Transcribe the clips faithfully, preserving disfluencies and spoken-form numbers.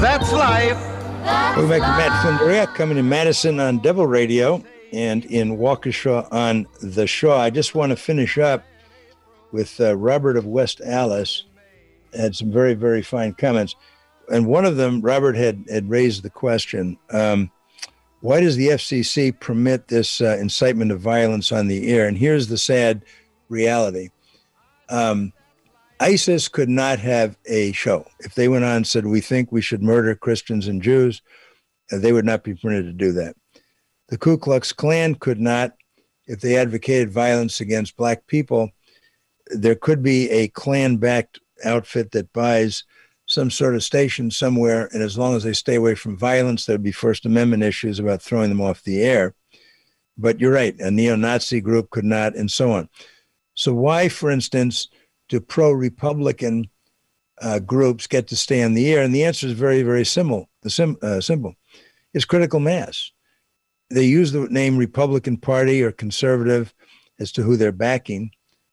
That's life. Welcome back to Matt Flannery, coming to Madison on Devil Radio and in Waukesha on the Shaw. I just want to finish up with uh, Robert of West Allis. Had some very, very fine comments. And one of them, Robert had, had raised the question, um, why does the F C C permit this uh, incitement of violence on the air? And here's the sad reality. Um, ISIS could not have a show. If they went on and said, we think we should murder Christians and Jews, uh, they would not be permitted to do that. The Ku Klux Klan could not, if they advocated violence against black people. There could be a Klan-backed outfit that buys some sort of station somewhere, and as long as they stay away from violence, there would be First Amendment issues about throwing them off the air. But you're right, a neo-Nazi group could not, and so on. So why, for instance, do pro-Republican uh, groups get to stay on the air? And the answer is very, very simple. The sim, uh, simple. It's critical mass. They use the name Republican Party or conservative as to who they're backing.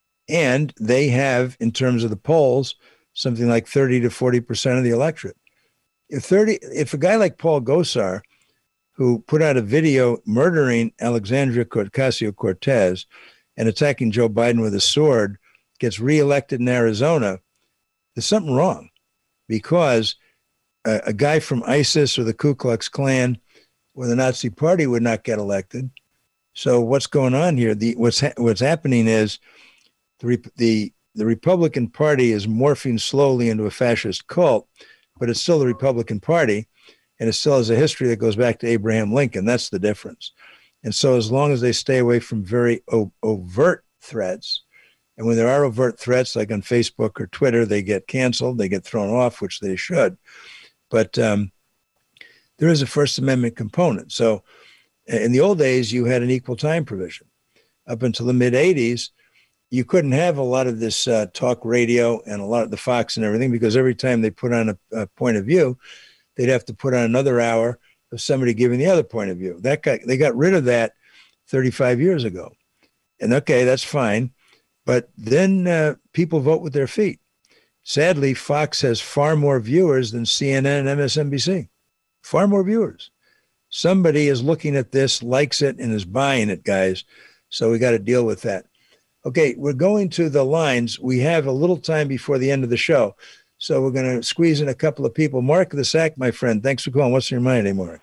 And they have, in terms of the polls, something like thirty to forty percent of the electorate. If thirty, if a guy like Paul Gosar, who put out a video murdering Alexandria Ocasio-Cortez and attacking Joe Biden with a sword, gets reelected in Arizona, there's something wrong, because a, a guy from ISIS or the Ku Klux Klan or the Nazi Party would not get elected. So what's going on here? The what's ha- what's happening is the the the Republican Party is morphing slowly into a fascist cult, but it's still the Republican Party, and it still has a history that goes back to Abraham Lincoln. That's the difference. And so as long as they stay away from very o- overt threats, and when there are overt threats, like on Facebook or Twitter, they get canceled, they get thrown off, which they should. But um, there is a First Amendment component. So in the old days, you had an equal time provision. Up until the mid-eighties, you couldn't have a lot of this uh, talk radio and a lot of the Fox and everything, because every time they put on a, a point of view, they'd have to put on another hour of somebody giving the other point of view. That got, they got rid of that thirty-five years ago. And okay, that's fine. But then uh, people vote with their feet. Sadly, Fox has far more viewers than C N N and M S N B C. Far more viewers. Somebody is looking at this, likes it, and is buying it, guys. So we got to deal with that. Okay, we're going to the lines. We have a little time before the end of the show. So we're going to squeeze in a couple of people. Mark the Sack, my friend, thanks for calling. What's in your mind, eh, Mark?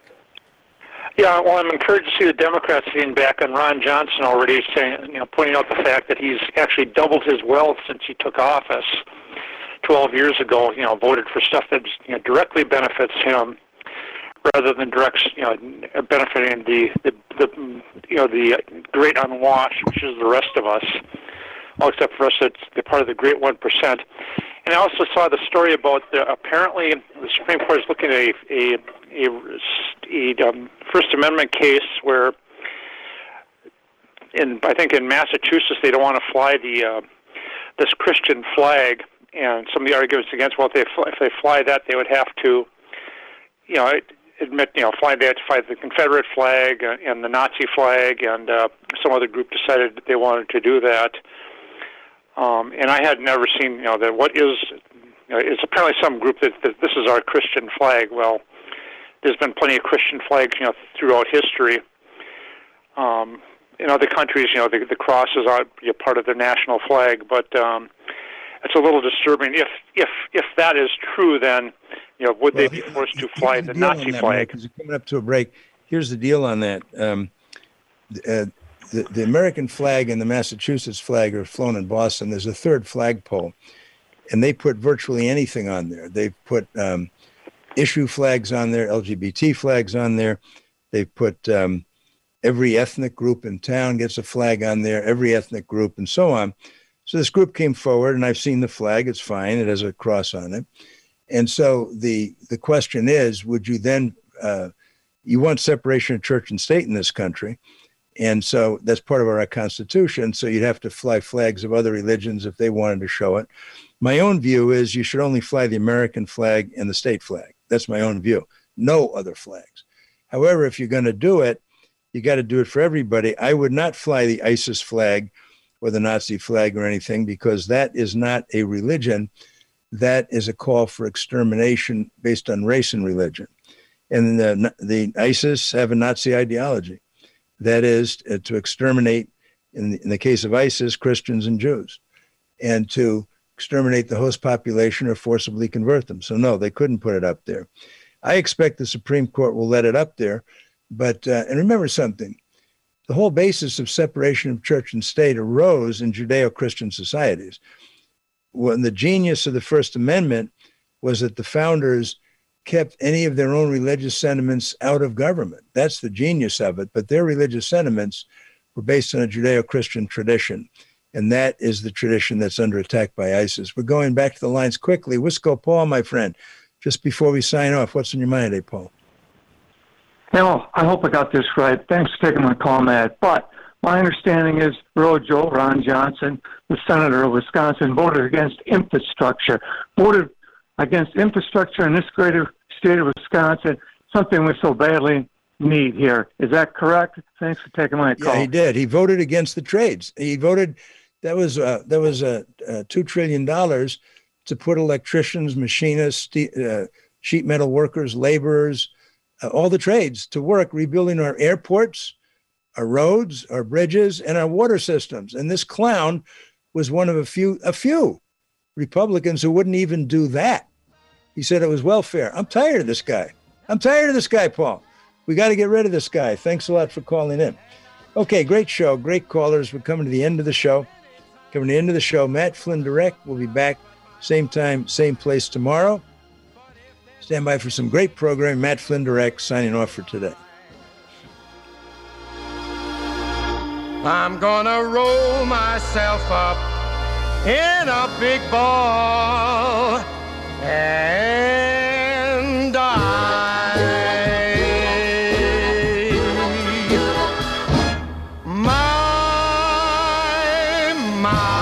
Yeah, well, I'm encouraged to see the Democrats being back on Ron Johnson already, saying, you know, pointing out the fact that he's actually doubled his wealth since he took office twelve years ago. You know, voted for stuff that, you know, directly benefits him, rather than direct, you know, benefiting the, the, the you know, the great unwashed, which is the rest of us, all except for us, it's the part of the great one percent. And I also saw the story about the, apparently the Supreme Court is looking at a a, a, a um, First Amendment case where, in I think in Massachusetts, they don't want to fly the uh, this Christian flag, and some of the arguments against, well, if they fly, if they fly that, they would have to, you know, admit, you know, fly they had to fly the Confederate flag and the Nazi flag, and uh, some other group decided that they wanted to do that. Um, and I had never seen, you know, that what is, you know, it's apparently some group that, that this is our Christian flag. Well, there's been plenty of Christian flags, you know, throughout history. Um, in other countries, you know, the, the cross is a part of their national flag, but um, it's a little disturbing. If if if that is true, then, you know, would well, they be forced to fly the, the Nazi that, flag? Because we're coming up to a break. Here's the deal on that. Um, uh, The, the American flag and the Massachusetts flag are flown in Boston. There's a third flagpole, and they put virtually anything on there. They've put um, issue flags on there, L G B T flags on there. They've put um, every ethnic group in town gets a flag on there, every ethnic group, and so on. So this group came forward, and I've seen the flag. It's fine. It has a cross on it. And so the the question is, would you then, uh, you want separation of church and state in this country. And so that's part of our Constitution. So you'd have to fly flags of other religions if they wanted to show it. My own view is you should only fly the American flag and the state flag. That's my own view. No other flags. However, if you're going to do it, you got to do it for everybody. I would not fly the ISIS flag or the Nazi flag or anything, because that is not a religion. that is a call for extermination based on race and religion. And the, the ISIS have a Nazi ideology. That is to exterminate, in the, in the case of ISIS, Christians and Jews, and to exterminate the host population or forcibly convert them. So no, they couldn't put it up there. I expect the Supreme Court will let it up there. But, uh, and remember something, the whole basis of separation of church and state arose in Judeo-Christian societies. When the genius of the First Amendment was that the founders kept any of their own religious sentiments out of government. That's the genius of it. But their religious sentiments were based on a Judeo-Christian tradition. And that is the tradition that's under attack by ISIS. We're going back to the lines quickly. Wisco Paul, my friend, just before we sign off, what's on your mind today, Paul? Well, I hope I got this right. Thanks for taking my call, Matt. But my understanding is Rojo, Ron Johnson, the senator of Wisconsin, voted against infrastructure, voted against infrastructure in this great state of Wisconsin, something we so badly need here. Is that correct? Thanks for taking my call. Yeah, he did. He voted against the trades. He voted, that was uh, that was uh, uh, two trillion dollars to put electricians, machinists, uh, sheet metal workers, laborers, uh, all the trades to work rebuilding our airports, our roads, our bridges, and our water systems. And this clown was one of a few, a few Republicans who wouldn't even do that. He said it was welfare. I'm tired of this guy. I'm tired of this guy, Paul. We got to get rid of this guy. Thanks a lot for calling in. Okay, great show. Great callers. We're coming to the end of the show. Coming to the end of the show. Matt Flynn Direct will be back same time, same place tomorrow. Stand by for some great programming. Matt Flynn Direct signing off for today. I'm gonna roll myself up in a big ball and die. My, my.